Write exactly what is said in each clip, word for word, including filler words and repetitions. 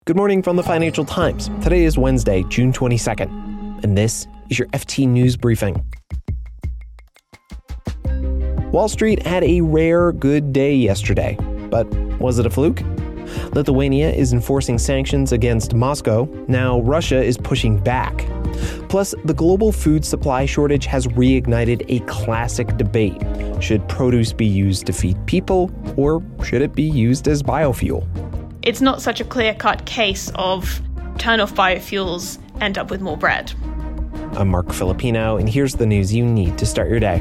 Good morning from the Financial Times. Today is Wednesday, June twenty-second, and this is your F T News Briefing. Wall Street had a rare good day yesterday, but was it a fluke? Lithuania is enforcing sanctions against Moscow. Now Russia is pushing back. Plus, the global food supply shortage has reignited a classic debate. Should produce be used to feed people, or should it be used as biofuel? It's not such a clear-cut case of turn off biofuels, end up with more bread. I'm Mark Filipino, and here's the news you need to start your day.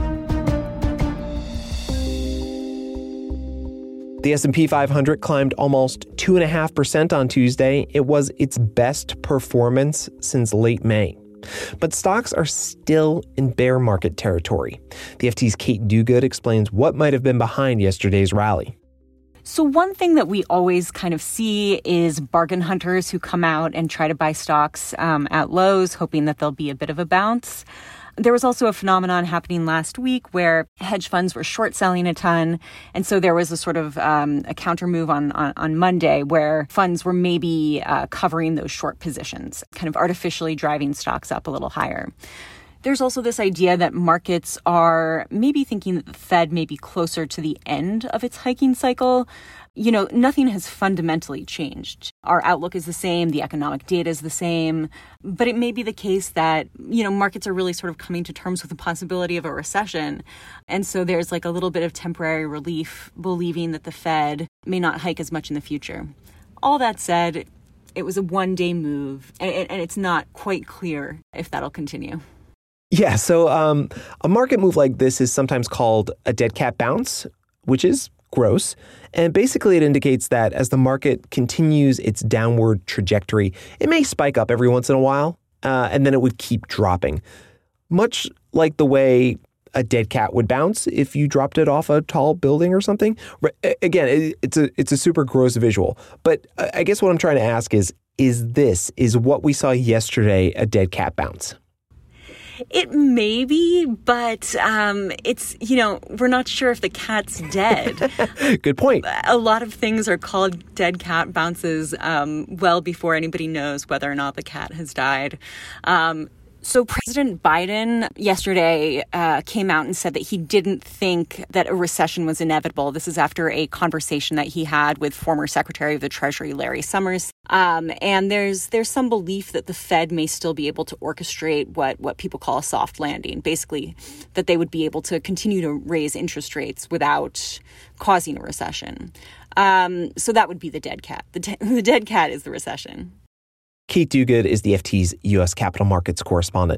The S and P five hundred climbed almost two point five percent on Tuesday. It was its best performance since late May. But stocks are still in bear market territory. The F T's Kate Duguid explains what might have been behind yesterday's rally. So one thing that we always kind of see is bargain hunters who come out and try to buy stocks um, at lows, hoping that there'll be a bit of a bounce. There was also a phenomenon happening last week where hedge funds were short selling a ton. And so there was a sort of um, a counter move on, on, on Monday where funds were maybe uh, covering those short positions, kind of artificially driving stocks up a little higher. There's also this idea that markets are maybe thinking that the Fed may be closer to the end of its hiking cycle. You know, nothing has fundamentally changed. Our outlook is the same. The economic data is the same. But it may be the case that, you know, markets are really sort of coming to terms with the possibility of a recession. And so there's like a little bit of temporary relief, believing that the Fed may not hike as much in the future. All that said, it was a one-day move, and it's not quite clear if that'll continue. Yeah, so um, a market move like this is sometimes called a dead cat bounce, which is gross. And basically it indicates that as the market continues its downward trajectory, it may spike up every once in a while, uh, and then it would keep dropping. Much like the way a dead cat would bounce if you dropped it off a tall building or something. Again, it's a it's a super gross visual. But I guess what I'm trying to ask is, is this, is what we saw yesterday a dead cat bounce? It may be, but um, it's, you know, we're not sure if the cat's dead. Good point. A lot of things are called dead cat bounces um, well before anybody knows whether or not the cat has died. Um, So President Biden yesterday uh, came out and said that he didn't think that a recession was inevitable. This is after a conversation that he had with former Secretary of the Treasury, Larry Summers. Um, and there's there's some belief that the Fed may still be able to orchestrate what, what people call a soft landing, basically that they would be able to continue to raise interest rates without causing a recession. Um, so that would be the dead cat. The, de- the dead cat is the recession. Kate Duguid is the F T's U S capital markets correspondent.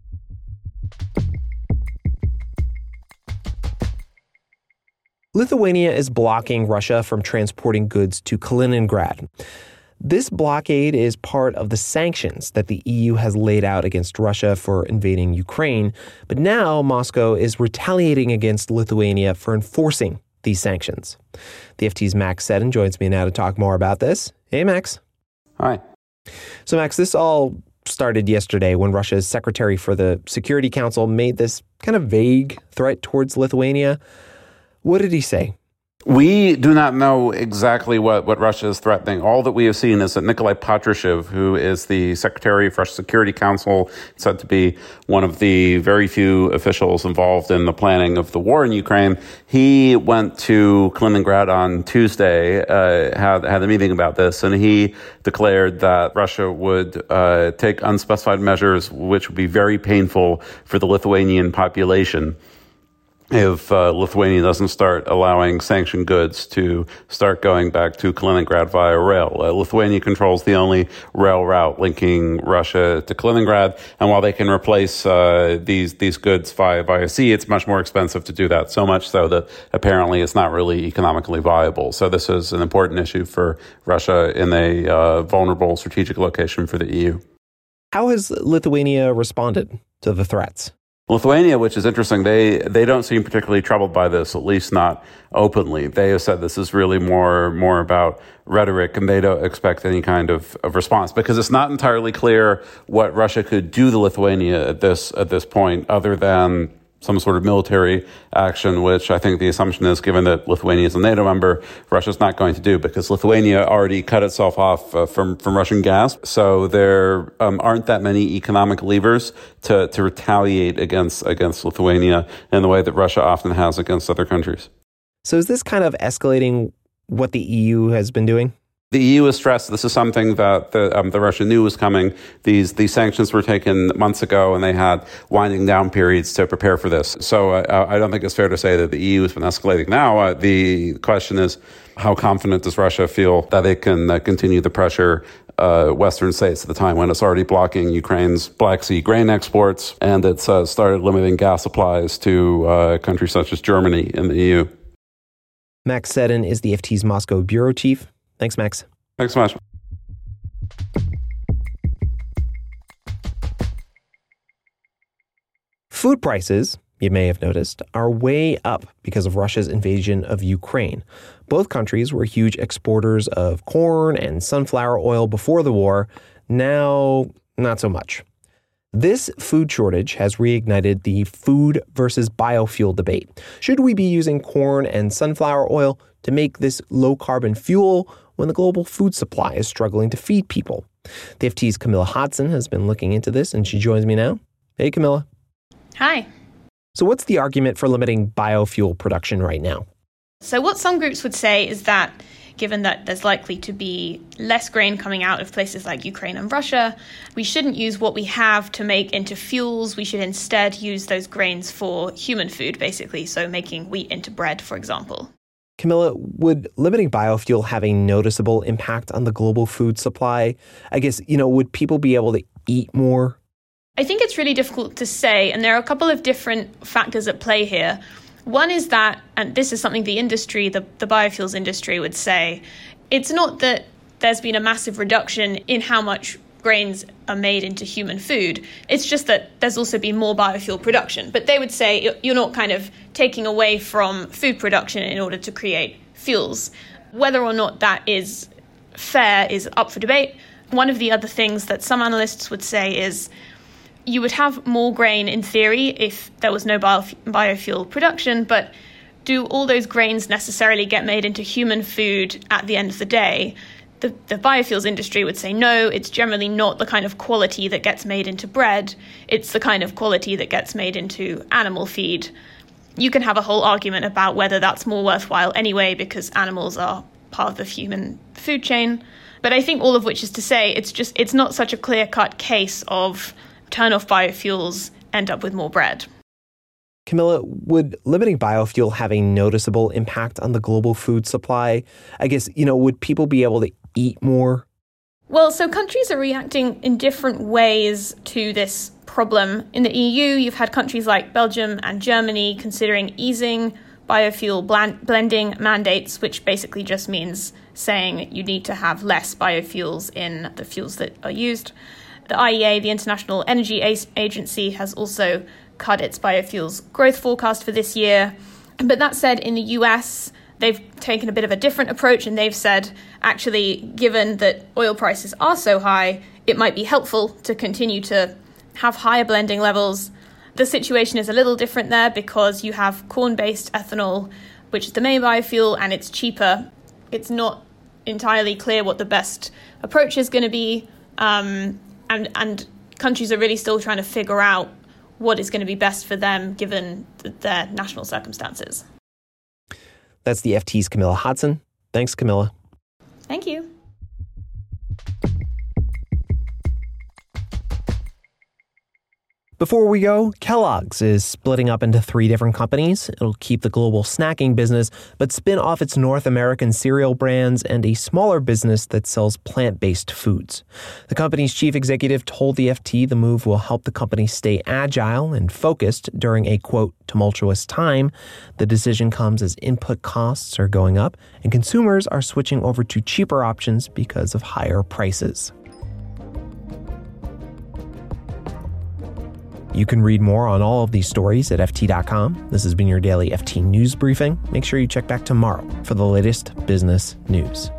Lithuania is blocking Russia from transporting goods to Kaliningrad. This blockade is part of the sanctions that the E U has laid out against Russia for invading Ukraine, but now Moscow is retaliating against Lithuania for enforcing these sanctions. The F T's Max Seddon joins me now to talk more about this. Hey, Max. Hi. So, Max, this all started yesterday when Russia's Secretary for the Security Council made this kind of vague threat towards Lithuania. What did he say? We do not know exactly what, what Russia is threatening. All that we have seen is that Nikolai Patrushev, who is the Secretary of Russia's Security Council, said to be one of the very few officials involved in the planning of the war in Ukraine, he went to Kaliningrad on Tuesday, uh, had, had a meeting about this, and he declared that Russia would uh, take unspecified measures which would be very painful for the Lithuanian population if uh, Lithuania doesn't start allowing sanctioned goods to start going back to Kaliningrad via rail. Uh, Lithuania controls the only rail route linking Russia to Kaliningrad, and while they can replace uh, these these goods via via sea, it's much more expensive to do that, so much so that apparently it's not really economically viable. So this is an important issue for Russia in a uh, vulnerable strategic location for the E U. How has Lithuania responded to the threats? Lithuania, which is interesting, they they don't seem particularly troubled by this, at least not openly. They have said this is really more more about rhetoric, and they don't expect any kind of, of response because it's not entirely clear what Russia could do to Lithuania at this at this point, other than some sort of military action, which I think the assumption is, given that Lithuania is a NATO member, Russia's not going to do, because Lithuania already cut itself off uh, from, from Russian gas. So there um, aren't that many economic levers to, to retaliate against, against Lithuania in the way that Russia often has against other countries. So is this kind of escalating what the E U has been doing? The E U has stressed this is something that the, um, the Russia knew was coming. These these sanctions were taken months ago, and they had winding down periods to prepare for this. So uh, I don't think it's fair to say that the E U has been escalating now. Uh, the question is, how confident does Russia feel that it can uh, continue the pressure uh, Western states at the time when it's already blocking Ukraine's Black Sea grain exports, and it's uh, started limiting gas supplies to uh, countries such as Germany in the E U. Max Seddon is the F T's Moscow bureau chief. Thanks, Max. Thanks so much. Food prices, you may have noticed, are way up because of Russia's invasion of Ukraine. Both countries were huge exporters of corn and sunflower oil before the war. Now, not so much. This food shortage has reignited the food versus biofuel debate. Should we be using corn and sunflower oil to make this low-carbon fuel when the global food supply is struggling to feed people? The F T's Camilla Hodson has been looking into this, and she joins me now. Hey, Camilla. Hi. So what's the argument for limiting biofuel production right now? So what some groups would say is that given that there's likely to be less grain coming out of places like Ukraine and Russia, we shouldn't use what we have to make into fuels. We should instead use those grains for human food, basically, so making wheat into bread, for example. Camilla, would limiting biofuel have a noticeable impact on the global food supply? I guess, you know, would people be able to eat more? I think it's really difficult to say, and there are a couple of different factors at play here. One is that, and this is something the industry, the, the biofuels industry would say, it's not that there's been a massive reduction in how much grains are made into human food. It's just that there's also been more biofuel production. But they would say you're not kind of taking away from food production in order to create fuels. Whether or not that is fair is up for debate. One of the other things that some analysts would say is you would have more grain in theory if there was no bio- biofuel production, but do all those grains necessarily get made into human food at the end of the day? The, the biofuels industry would say no, it's generally not the kind of quality that gets made into bread. It's the kind of quality that gets made into animal feed. You can have a whole argument about whether that's more worthwhile anyway, because animals are part of the human food chain. But I think all of which is to say, it's just it's not such a clear-cut case of turn off biofuels, end up with more bread. Camilla, would limiting biofuel have a noticeable impact on the global food supply? I guess, you know, would people be able to eat more? Well, so countries are reacting in different ways to this problem. In the E U, you've had countries like Belgium and Germany considering easing biofuel blend- blending mandates, which basically just means saying you need to have less biofuels in the fuels that are used. The I E A, the International Energy Agency, has also cut its biofuels growth forecast for this year. But that said, in the U S, they've taken a bit of a different approach, and they've said, actually, given that oil prices are so high, it might be helpful to continue to have higher blending levels. The situation is a little different there because you have corn-based ethanol, which is the main biofuel, and it's cheaper. It's not entirely clear what the best approach is going to be. Um, And, and countries are really still trying to figure out what is going to be best for them given th- their national circumstances. That's the F T's Camilla Hodson. Thanks, Camilla. Thank you. Before we go, Kellogg's is splitting up into three different companies. It'll keep the global snacking business, but spin off its North American cereal brands and a smaller business that sells plant-based foods. The company's chief executive told the F T the move will help the company stay agile and focused during a, quote, tumultuous time. The decision comes as input costs are going up and consumers are switching over to cheaper options because of higher prices. You can read more on all of these stories at F T dot com. This has been your daily F T News Briefing. Make sure you check back tomorrow for the latest business news.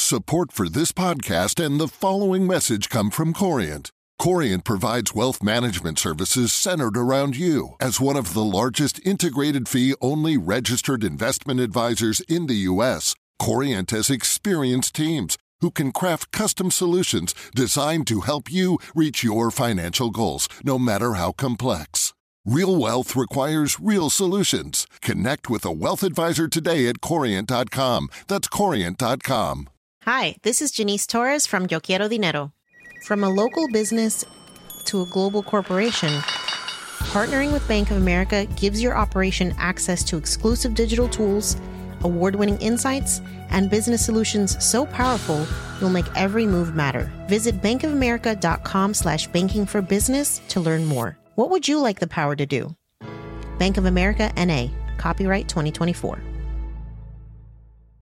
Support for this podcast and the following message come from Corient. Corient provides wealth management services centered around you. As one of the largest integrated fee-only registered investment advisors in the U S, Corient has experienced teams who can craft custom solutions designed to help you reach your financial goals, no matter how complex. Real wealth requires real solutions. Connect with a wealth advisor today at Corient dot com. That's Corient dot com. Hi, this is Janice Torres from Yo Quiero Dinero. From a local business to a global corporation, partnering with Bank of America gives your operation access to exclusive digital tools, award-winning insights, and business solutions so powerful you'll make every move matter. Visit bankofamerica.com slash banking for business to learn more. What would you like the power to do? Bank of America, N A. Copyright twenty twenty-four.